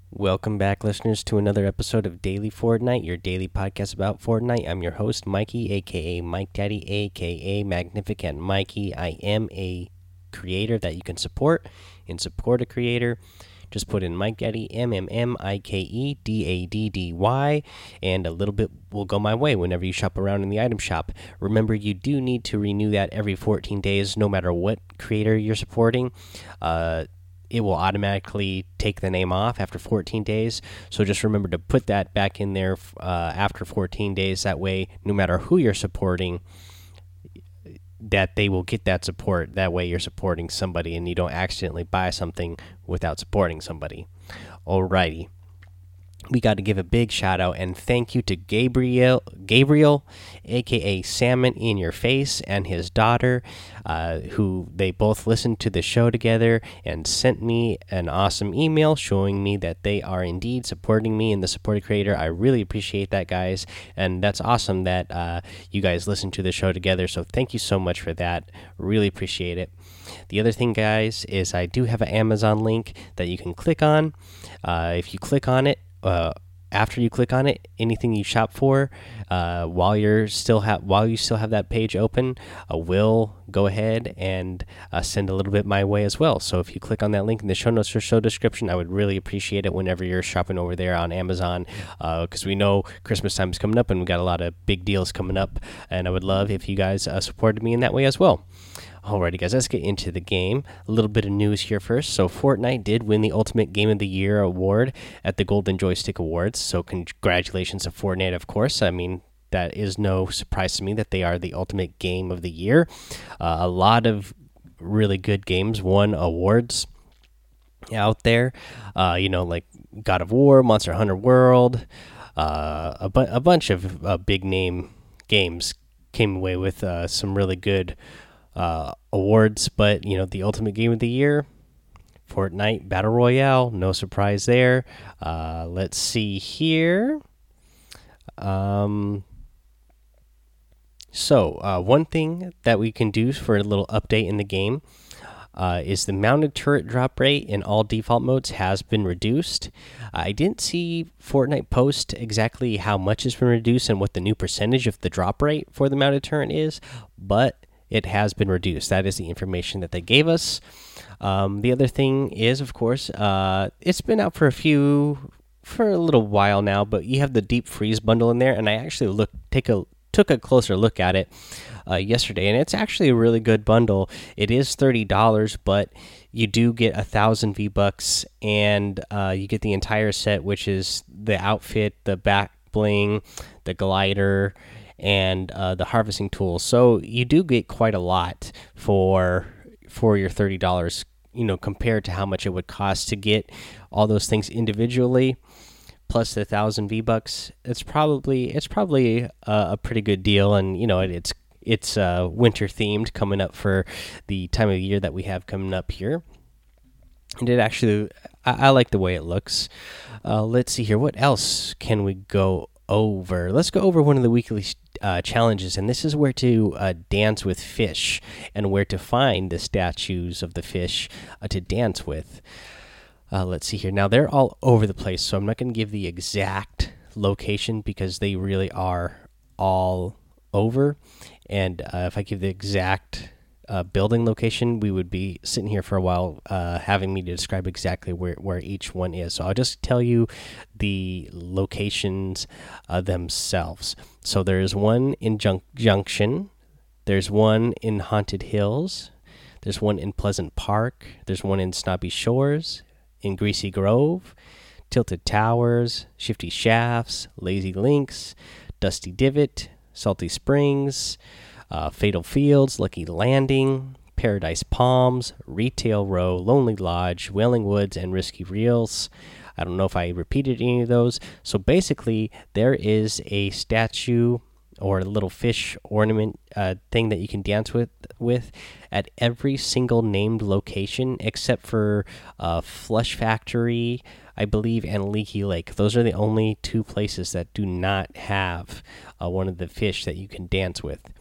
Welcome back, listeners, to another episode of Daily Fortnite, your daily podcast about Fortnite. I'm your host, Mikey, aka Mike Daddy, aka Magnificent Mikey. I am a creator that you can support. And support a creator, just put in Mike Daddy, MMMIKEDADDY, and a little bit will go my way whenever you shop around in the item shop. Remember, you do need to renew that every 14 days, no matter what creator you're supporting. It will automatically take the name off after 14 days. So just remember to put that back in there after 14 days. That way, no matter who you're supporting, that they will get that support. That way, you're supporting somebody and you don't accidentally buy something without supporting somebody. Alrighty. We got to give a big shout out and thank you to Gabriel, aka Salmon in Your Face, and his daughter, who they both listened to the show together and sent me an awesome email showing me that they are indeed supporting me in the supported creator. I really appreciate that, guys, and that's awesome that you guys listen to the show together. So thank you so much for that. Really appreciate it. The other thing, guys, is I do have an Amazon link that you can click on. If you click on it, after you click on it, anything you shop for, while you still have that page open, will go ahead and send a little bit my way as well. So if you click on that link in the show notes or show description, I would really appreciate it whenever you're shopping over there on Amazon, because we know Christmas time is coming up and we got a lot of big deals coming up, and I would love if you guys supported me in that way as well. Alrighty, guys, let's get into the game. A little bit of news here first. So, Fortnite did win the Ultimate Game of the Year award at the Golden Joystick Awards. So, congratulations to Fortnite, of course. I mean, that is no surprise to me that they are the Ultimate Game of the Year. A lot of really good games won awards out there. Like God of War, Monster Hunter World, a bunch of big name games came away with some really good awards. But the Ultimate Game of the Year, Fortnite Battle Royale, no surprise there. Let's see here. One thing that we can do for a little update in the game is the mounted turret drop rate in all default modes has been reduced. I didn't see Fortnite post exactly how much has been reduced and what the new percentage of the drop rate for the mounted turret is, but it has been reduced. That is the information that they gave us. The other thing is, of course, it's been out for a little while now, but you have the Deep Freeze bundle in there, and I actually took a closer look at it yesterday, and it's actually a really good bundle. It is $30, but you do get 1,000 V-Bucks, and you get the entire set, which is the outfit, the back bling, the glider, and the harvesting tools. So you do get quite a lot for your $30, compared to how much it would cost to get all those things individually, plus the 1,000 V-Bucks. It's probably a pretty good deal, and it's winter themed, coming up for the time of year that we have coming up here. And it actually, I like the way it looks. Let's see here, what else can we go over? Let's go over one of the weekly challenges, and this is where to dance with fish and where to find the statues of the fish to dance with. Let's see here. Now, they're all over the place, so I'm not going to give the exact location because they really are all over. And if I give the exact building location, we would be sitting here for a while having me to describe exactly where each one is. So I'll just tell you the locations themselves. So there's one in Junction, there's one in Haunted Hills, there's one in Pleasant Park, there's one in Snobby Shores, in Greasy Grove, Tilted Towers, Shifty Shafts, Lazy Links, Dusty Divot, Salty Springs, Fatal Fields, Lucky Landing, Paradise Palms, Retail Row, Lonely Lodge, Wailing Woods, and Risky Reels. I don't know if I repeated any of those. So basically, there is a statue or a little fish ornament thing that you can dance with at every single named location except for Flush Factory, I believe, and Leaky Lake. Those are the only two places that do not have one of the fish that you can dance with.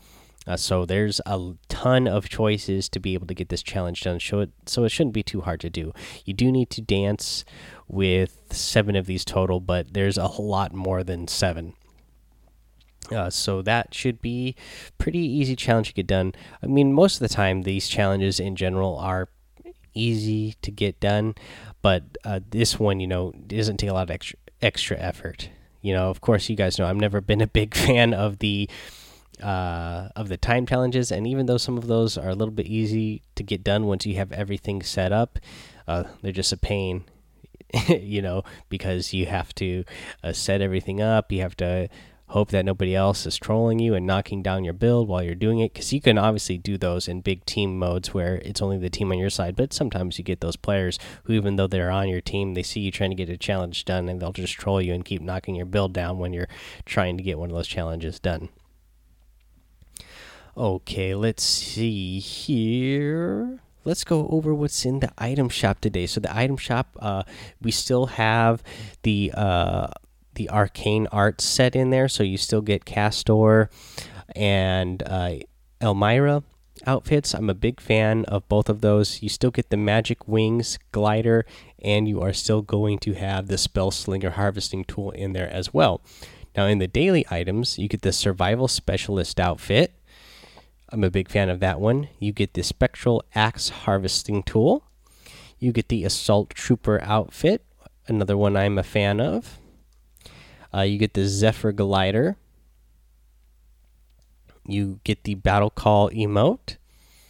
So there's a ton of choices to be able to get this challenge done. So it shouldn't be too hard to do. You do need to dance with 7 of these total, but there's a whole lot more than 7. So that should be pretty easy challenge to get done. I mean, most of the time these challenges in general are easy to get done, but this one, doesn't take a lot of extra effort. Of course, you guys know I've never been a big fan of the time challenges, and even though some of those are a little bit easy to get done once you have everything set up, they're just a pain. Because you have to set everything up, you have to hope that nobody else is trolling you and knocking down your build while you're doing it, because you can obviously do those in big team modes where it's only the team on your side, but sometimes you get those players who, even though they're on your team, they see you trying to get a challenge done and they'll just troll you and keep knocking your build down when you're trying to get one of those challenges done. Okay, let's see here. Let's go over what's in the item shop today. So the item shop, we still have the arcane art set in there, so you still get Castor and Elmira outfits. I'm a big fan of both of those. You still get the magic wings glider, and you are still going to have the spell slinger harvesting tool in there as well. Now in the daily items, you get the survival specialist outfit. I'm a big fan of that one. You get the spectral axe harvesting tool. You get the assault trooper outfit, another one I'm a fan of. You get the Zephyr glider. You get the battle call emote.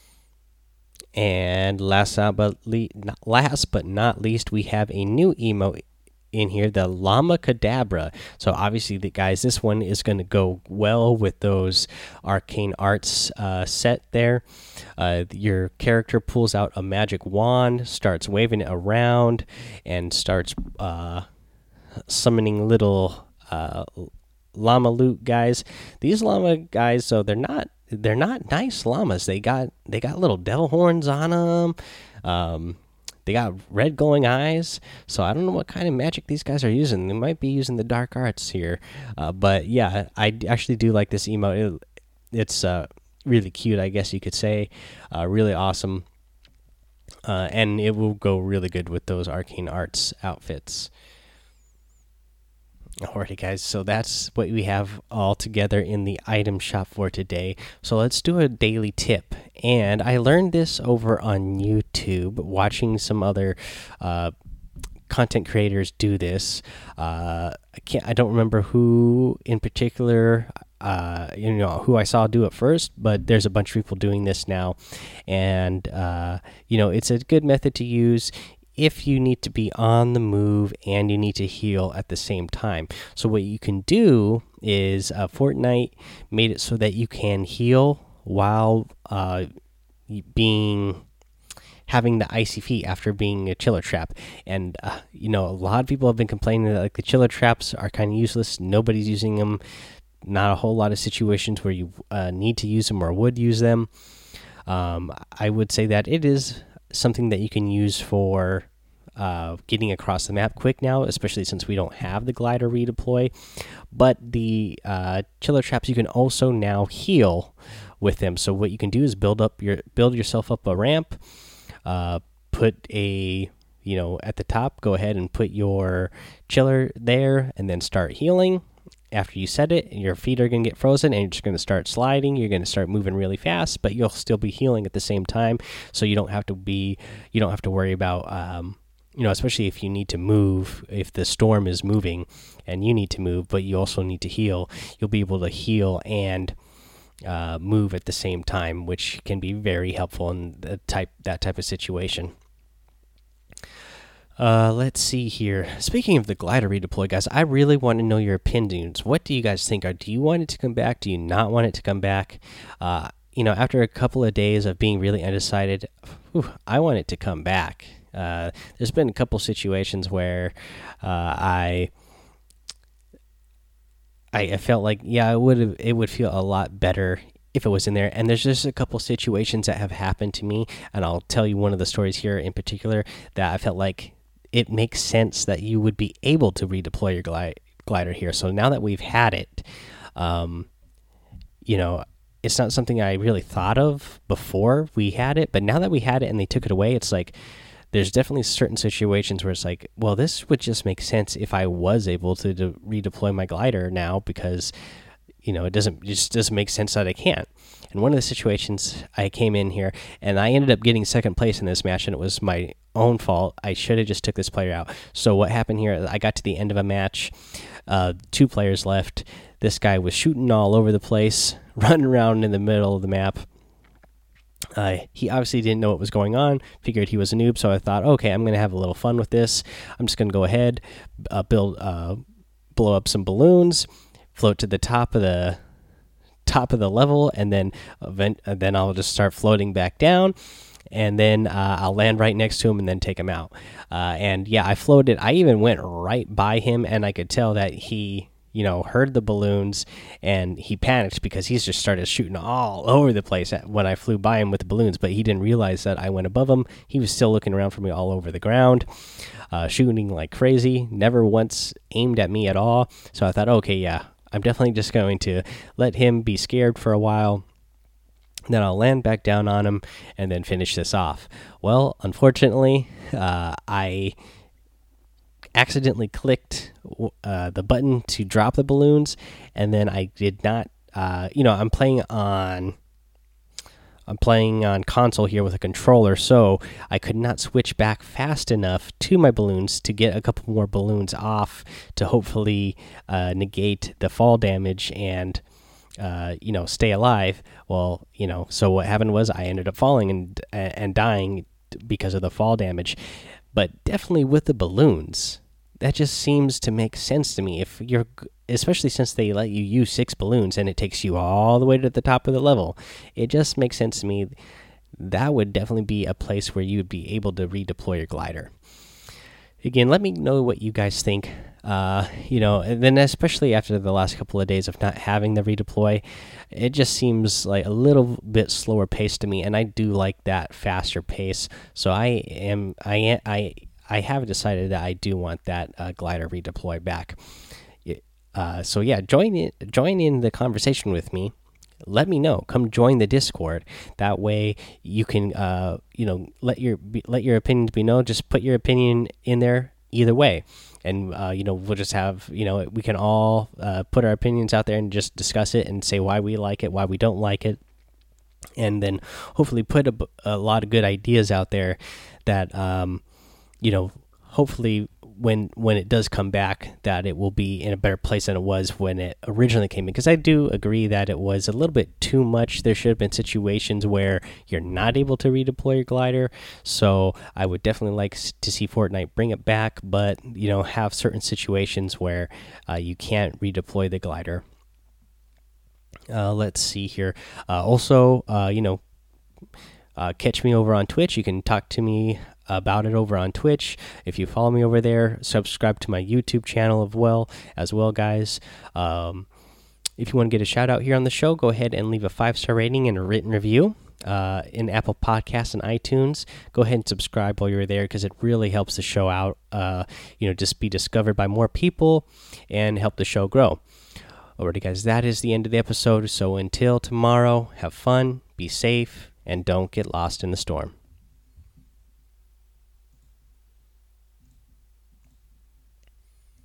And last but not least, we have a new emote in here, the Llama Cadabra. So obviously, guys, this one is going to go well with those arcane arts set there. Your character pulls out a magic wand, starts waving it around, and starts summoning little llama loot guys. These llama guys, so they're not nice llamas. They got little devil horns on them. They got red glowing eyes. So I don't know what kind of magic these guys are using. They might be using the dark arts here. But yeah, I actually do like this emote. It's really cute, I guess you could say. Really awesome. And it will go really good with those arcane arts outfits. Alrighty, guys, so that's what we have all together in the item shop for today. So let's do a daily tip. And I learned this over on YouTube, watching some other content creators do this. I don't remember who in particular, who I saw do it first, but there's a bunch of people doing this now, and it's a good method to use if you need to be on the move and you need to heal at the same time. So what you can do is Fortnite made it so that you can heal while having the icy feet after being a chiller trap. And a lot of people have been complaining that the chiller traps are kind of useless. Nobody's using them. Not a whole lot of situations where you need to use them or would use them. I would say that it is something that you can use for getting across the map quick now, especially since we don't have the glider redeploy. But the chiller traps, you can also now heal with them. So what you can do is build yourself up a ramp, put a at the top, go ahead and put your chiller there, and then start healing. After you set it, your feet are going to get frozen and you're just going to start sliding. You're going to start moving really fast, but you'll still be healing at the same time. So you don't have to worry about, especially if you need to move, if the storm is moving and you need to move, but you also need to heal, you'll be able to heal and move at the same time, which can be very helpful in that type of situation. Let's see here. Speaking of the glider redeploy, guys, I really want to know your opinions. What do you guys think? Do you want it to come back? Do you not want it to come back? After a couple of days of being really undecided, I want it to come back. There's been a couple situations where I felt like, it would feel a lot better if it was in there. And there's just a couple situations that have happened to me, and I'll tell you one of the stories here in particular that I felt like it makes sense that you would be able to redeploy your glider here. So now that we've had it, it's not something I really thought of before we had it, but now that we had it and they took it away, it's like there's definitely certain situations where it's like, well, this would just make sense if I was able to redeploy my glider now, because it just doesn't make sense that I can't. And one of the situations, I came in here and I ended up getting second place in this match, and it was my own fault. I should have just took this player out. So what happened here, I got to the end of a match, 2 players left. This guy was shooting all over the place, running around in the middle of the map. He obviously didn't know what was going on, figured he was a noob, so I thought, okay, I'm going to have a little fun with this. I'm just going to go ahead, blow up some balloons, float to the top of the level, and then I'll just start floating back down, and then I'll land right next to him and then take him out. And yeah, I floated. I even went right by him, and I could tell that he heard the balloons and he panicked because he's just started shooting all over the place when I flew by him with the balloons, but he didn't realize that I went above him. He was still looking around for me all over the ground, shooting like crazy, never once aimed at me at all. So I thought, okay, yeah, I'm definitely just going to let him be scared for a while. Then I'll land back down on him and then finish this off. Well, unfortunately, I accidentally clicked the button to drop the balloons, and then I did not. I'm playing on console here with a controller, so I could not switch back fast enough to my balloons to get a couple more balloons off to hopefully negate the fall damage and stay alive. Well, so what happened was I ended up falling and dying because of the fall damage. But definitely with the balloons, that just seems to make sense to me. Especially since they let you use 6 balloons and it takes you all the way to the top of the level, it just makes sense to me. That would definitely be a place where you would be able to redeploy your glider. Again, let me know what you guys think. And then especially after the last couple of days of not having the redeploy, it just seems like a little bit slower pace to me, and I do like that faster pace. So I have decided that I do want that glider redeploy back. So yeah, join in the conversation with me. Let me know. Come join the Discord. That way you can let your opinions be known. Just put your opinion in there either way, and we'll just have we can all put our opinions out there and just discuss it and say why we like it, why we don't like it, and then hopefully put a lot of good ideas out there that hopefully when it does come back, that it will be in a better place than it was when it originally came in. Because I do agree that it was a little bit too much. There should have been situations where you're not able to redeploy your glider. So I would definitely like to see Fortnite bring it back, but have certain situations where you can't redeploy the glider. Let's see here. Also, catch me over on Twitch. You can talk to me about it over on Twitch. If you follow me over there, subscribe to my YouTube channel as well, guys. If you want to get a shout out here on the show, go ahead and leave a 5-star rating and a written review in Apple Podcasts and iTunes. Go ahead and subscribe while you're there, because it really helps the show out. Just be discovered by more people and help the show grow. Alrighty, guys, that is the end of the episode. So until tomorrow, have fun, be safe, and don't get lost in the storm.